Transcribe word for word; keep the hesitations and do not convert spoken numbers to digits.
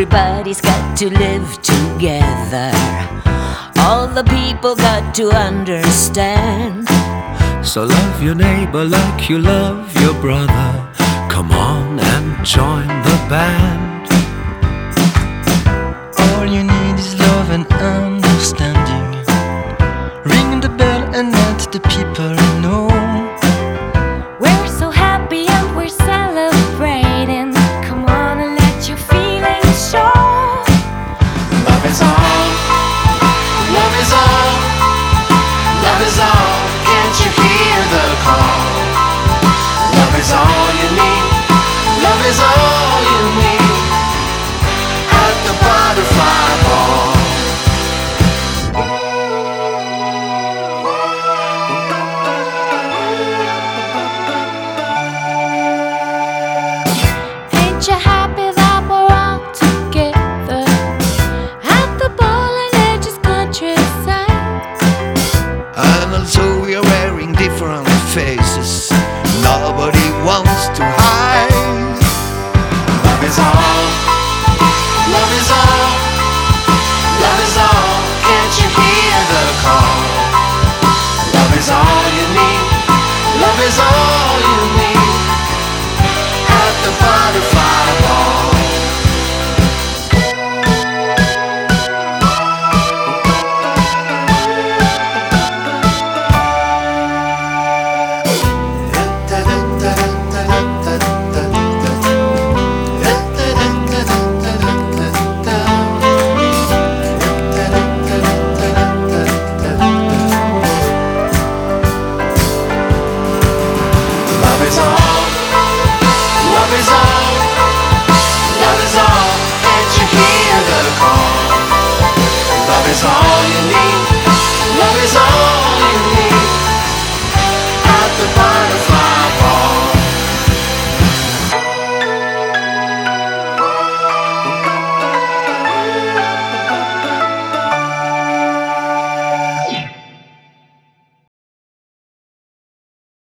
Everybody's got to live together. All the people got to understand. So love your neighbor like you love your brother. Come on and join the band. All you need is love and understanding. Ring the bell and let the people know. We're so happy and we're celebrating. Come on and let your feelings show. Love is all, love is all, love is all. Can't you hear the call? Love is all you need, love is all you need. At the butterfly ball. Ain't you happy that we're all together at the bowling edges countryside? And also we are wearing different faces. Nobody wants to hide. Love is all, love is all, love is all. Can't you hear the call? Love is all you need, love is all you need. At the butterfly ball. Love is all, love is all, love is all. Can't you hear the call? Love is all.